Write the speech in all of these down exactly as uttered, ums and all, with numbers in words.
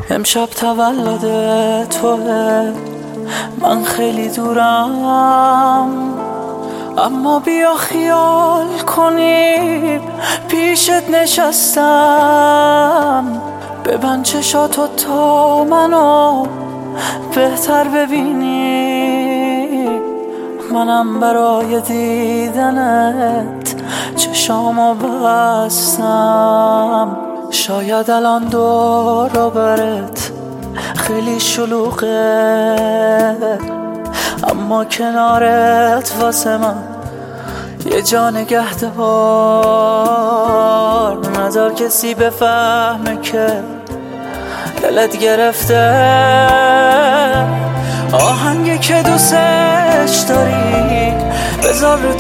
امشب تولد توه، من خیلی دورم، اما بیا خیال کنیم پیشت نشستم. ببند چشاتو تا منو بهتر ببینی، منم برای دیدنت چشامو بستم. شاید الان دور و برت خیلی شلوغه، اما کنارت واسه من یه جا نگهدار. نذار کسی بفهمه که دلت گرفته آهنگی که دوستش داری بذار رو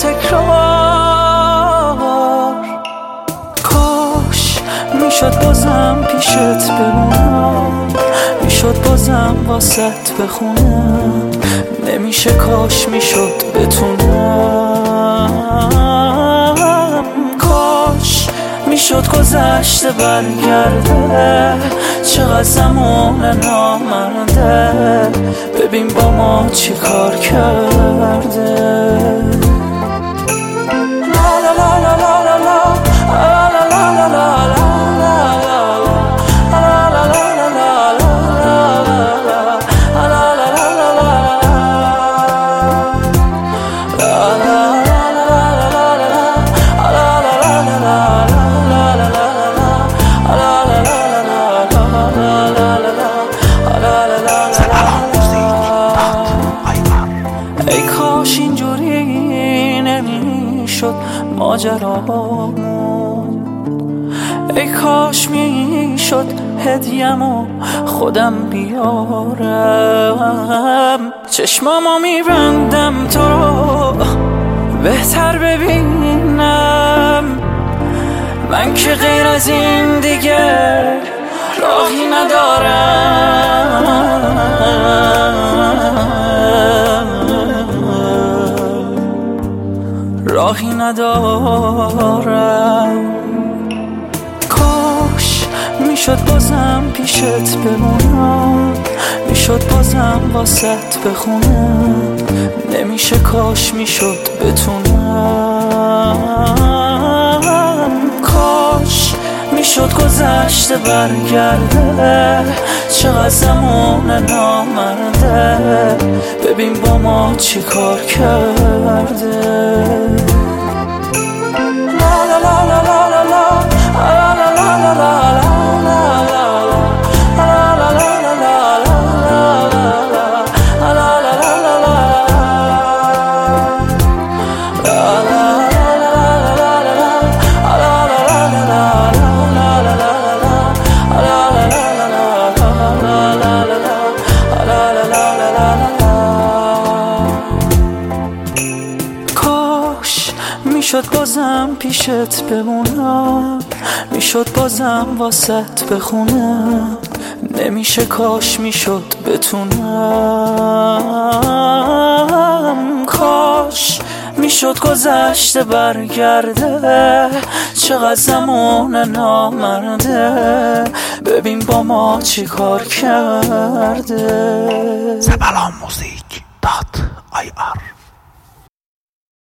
تکرار. کاش میشد بازم پیشت بمونم، میشد بازم واسط بخونم، نمیشه کاش میشد بتونم. کاش میشد گذشته برگرده، چقدر زمان نامرده، ببین با ما چی کار کرده. ای کاش اینجوری نمیشد ماجرامون، ای کاش میشد هدیه‌مو خودم بیارم. چشمامو میبندم تو رو بهتر ببینم، من که غیر از این دیگه راهی ندارم. راهی ندارم. کاش میشد بازم پیشت بمونم، میشد بازم واسط بخونم، نمیشه کاش میشد بتونم. کاش میشد گذشته برگرده، چقدر زمان نامرده، ببین با ما چی کار کرده. لا لا لا لا لا لا لا لا لا لا میشد بازم پیشت بمونم، میشد بازم واسط بخونم، نمیشه کاش میشد بتونم. کاش میشد گذشته برگرده، چقدر زمان نامرده، ببین با ما چی کار کرده. سبلان موزیک دات آی آر